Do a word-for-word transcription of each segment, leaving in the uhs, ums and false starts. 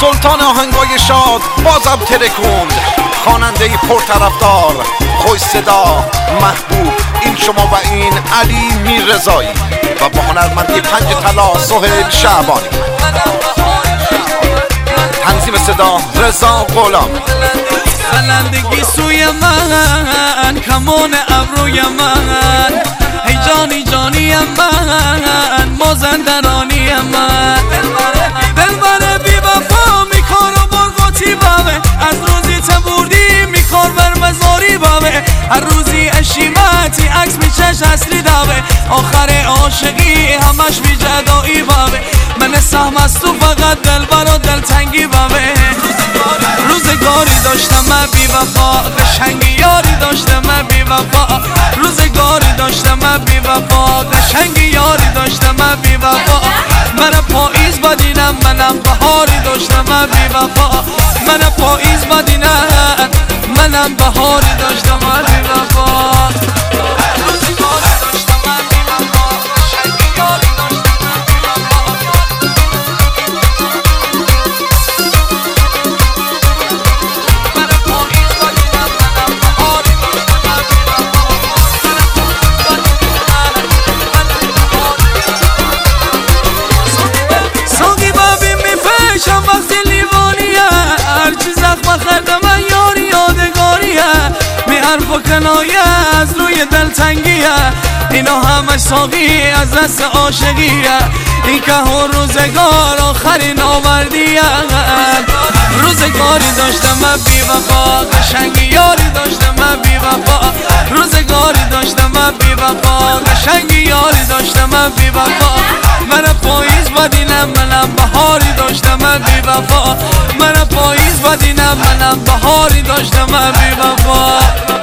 سلطان آهنگای شاد بازم ترکوند، خواننده پرطرفدار، خوش صدا، محبوب، این شما و این علی میررضایی و با هنرمندی پنج طلا سهیل شعبانی. تنظیم صدا رضا غلام. بلندگی سوی من، کمان ابروی من، ای جانی جانی من، مازندرانی من، دلبر بی وفا میکار و برگوتی بابه، از روزی تبوردی میکار بر مزاری بابه، هر روزی اشیمتی عکس میچش اصلی دابه، آخر عاشقی همش بی جدایی بابه، من سهم از تو فقط دلبر و دلتنگی بابه. روزگاری داشتم من بی وفا، قشنگی یاری داشتم من بی وفا، روزگاری داشتم من بی وفا، قشنگی یاری داشتم من بی وفا، من پاییز بدینم منم بهاری داشتم من بی وفا، من پاییز بدینم منم بهاری داشتم من بی وفا. و کنایه از روی دلتنگیه، اینا همش ساقی از دست عاشقیه، این که هر روزگار آخرین آوردیه. روزگاری داشتم من بی وفا، قشنگی یاری داشتم من بی وفا، روزگاری داشتم من بی وفا، قشنگی یاری داشتم من بی وفا، من پاییز بدینم منم بهاری داشتم من بی وفا، من پاییز بدینم منم بهاری داشتم من بی وفا.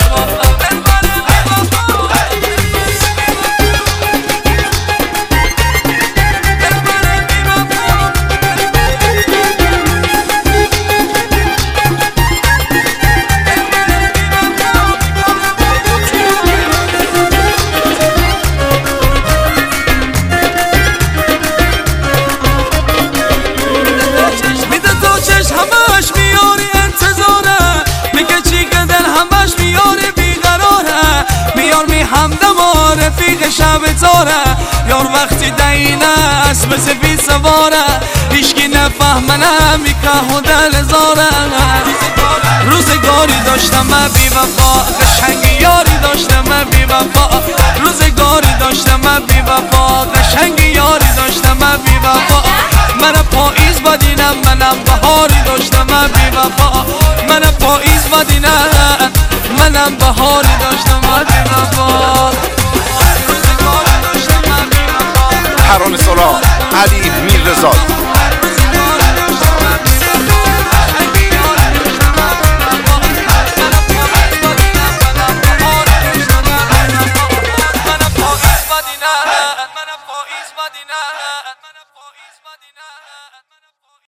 رفیق شب تاره یار وقتی دینه اسب سفید سواره، هیچکی نفهمنه میکه و دل زاره. روزگاری داشتم من بی وفا، قشنگی یاری داشتم من بی وفا، روزگاری داشتم من بی وفا، قشنگی یاری داشتم من بی وفا، من پاییز بدینم منم بهاری داشتم من بی وفا، من پاییز بدینم منم بهاری داشتم من بی وفا. ترانه سرا علی میررضایی.